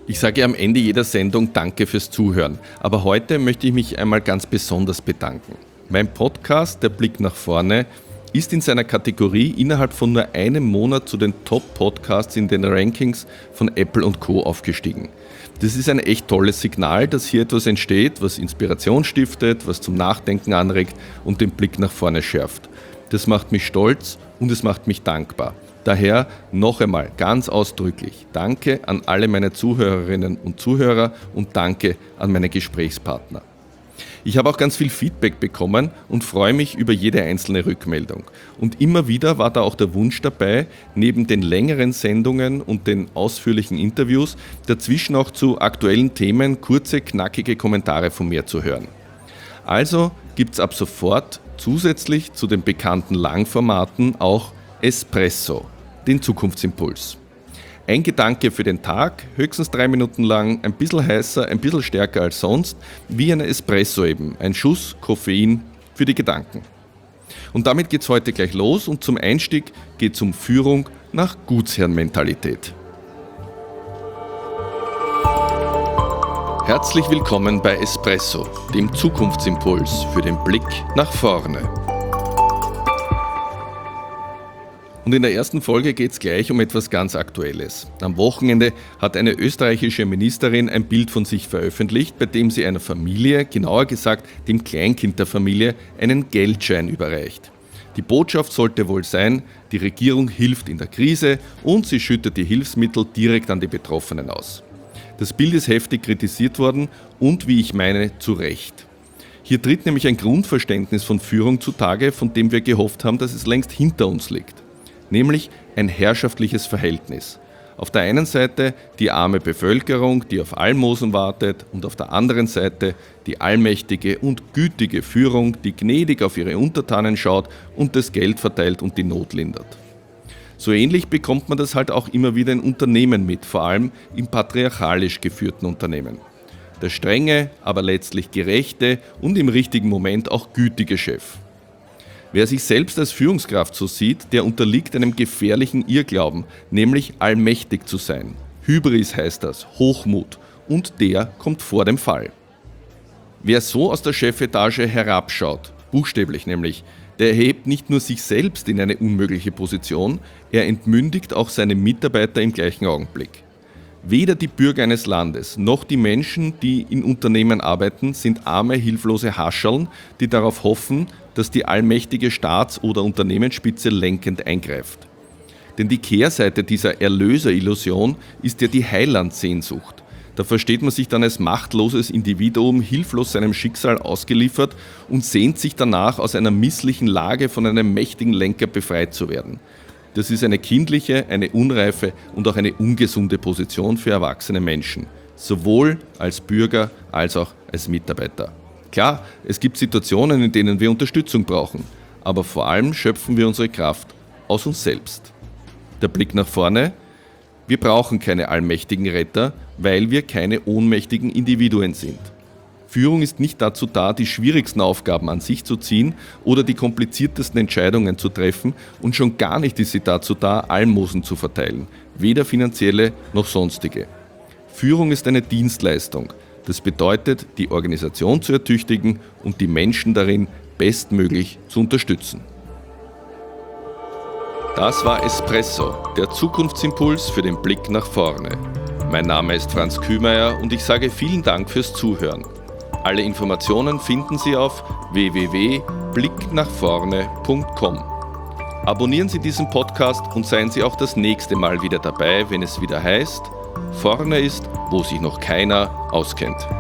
Ich sage am Ende jeder Sendung Danke fürs Zuhören, aber heute möchte ich mich einmal ganz besonders bedanken. Mein Podcast Der Blick nach vorne ist in seiner Kategorie innerhalb von nur einem Monat zu den Top-Podcasts in den Rankings von Apple und Co. aufgestiegen. Das ist ein echt tolles Signal, dass hier etwas entsteht, was Inspiration stiftet, was zum Nachdenken anregt und den Blick nach vorne schärft. Das macht mich stolz und es macht mich dankbar. Daher noch einmal ganz ausdrücklich Danke an alle meine Zuhörerinnen und Zuhörer und Danke an meine Gesprächspartner. Ich habe auch ganz viel Feedback bekommen und freue mich über jede einzelne Rückmeldung. Und immer wieder war da auch der Wunsch dabei, neben den längeren Sendungen und den ausführlichen Interviews dazwischen auch zu aktuellen Themen kurze, knackige Kommentare von mir zu hören. Also gibt es ab sofort zusätzlich zu den bekannten Langformaten auch Espresso, den Zukunftsimpuls. Ein Gedanke für den Tag, höchstens 3 Minuten lang, ein bisschen heißer, ein bisschen stärker als sonst, wie ein Espresso eben, ein Schuss Koffein für die Gedanken. Und damit geht's heute gleich los und zum Einstieg geht's um Führung nach Gutsherrenmentalität. Herzlich willkommen bei Espresso, dem Zukunftsimpuls für den Blick nach vorne. Und in der ersten Folge geht es gleich um etwas ganz Aktuelles. Am Wochenende hat eine österreichische Ministerin ein Bild von sich veröffentlicht, bei dem sie einer Familie, genauer gesagt dem Kleinkind der Familie, einen Geldschein überreicht. Die Botschaft sollte wohl sein, die Regierung hilft in der Krise und sie schüttet die Hilfsmittel direkt an die Betroffenen aus. Das Bild ist heftig kritisiert worden und, wie ich meine, zu Recht. Hier tritt nämlich ein Grundverständnis von Führung zutage, von dem wir gehofft haben, dass es längst hinter uns liegt. Nämlich ein herrschaftliches Verhältnis. Auf der einen Seite die arme Bevölkerung, die auf Almosen wartet, und auf der anderen Seite die allmächtige und gütige Führung, die gnädig auf ihre Untertanen schaut und das Geld verteilt und die Not lindert. So ähnlich bekommt man das halt auch immer wieder in Unternehmen mit, vor allem in patriarchalisch geführten Unternehmen. Der strenge, aber letztlich gerechte und im richtigen Moment auch gütige Chef. Wer sich selbst als Führungskraft so sieht, der unterliegt einem gefährlichen Irrglauben, nämlich allmächtig zu sein. Hybris heißt das, Hochmut, und der kommt vor dem Fall. Wer so aus der Chefetage herabschaut, buchstäblich nämlich, der erhebt nicht nur sich selbst in eine unmögliche Position, er entmündigt auch seine Mitarbeiter im gleichen Augenblick. Weder die Bürger eines Landes noch die Menschen, die in Unternehmen arbeiten, sind arme, hilflose Hascherln, die darauf hoffen, dass die allmächtige Staats- oder Unternehmensspitze lenkend eingreift. Denn die Kehrseite dieser Erlöserillusion ist ja die Heilandsehnsucht. Da versteht man sich dann als machtloses Individuum, hilflos seinem Schicksal ausgeliefert und sehnt sich danach, aus einer misslichen Lage von einem mächtigen Lenker befreit zu werden. Das ist eine kindliche, eine unreife und auch eine ungesunde Position für erwachsene Menschen, sowohl als Bürger als auch als Mitarbeiter. Klar, es gibt Situationen, in denen wir Unterstützung brauchen, aber vor allem schöpfen wir unsere Kraft aus uns selbst. Der Blick nach vorne: Wir brauchen keine allmächtigen Retter, weil wir keine ohnmächtigen Individuen sind. Führung ist nicht dazu da, die schwierigsten Aufgaben an sich zu ziehen oder die kompliziertesten Entscheidungen zu treffen, und schon gar nicht ist sie dazu da, Almosen zu verteilen, weder finanzielle noch sonstige. Führung ist eine Dienstleistung. Das bedeutet, die Organisation zu ertüchtigen und die Menschen darin bestmöglich zu unterstützen. Das war Espresso, der Zukunftsimpuls für den Blick nach vorne. Mein Name ist Franz Kühmeier und ich sage vielen Dank fürs Zuhören. Alle Informationen finden Sie auf www.blicknachvorne.com. Abonnieren Sie diesen Podcast und seien Sie auch das nächste Mal wieder dabei, wenn es wieder heißt: Vorne ist, wo sich noch keiner auskennt.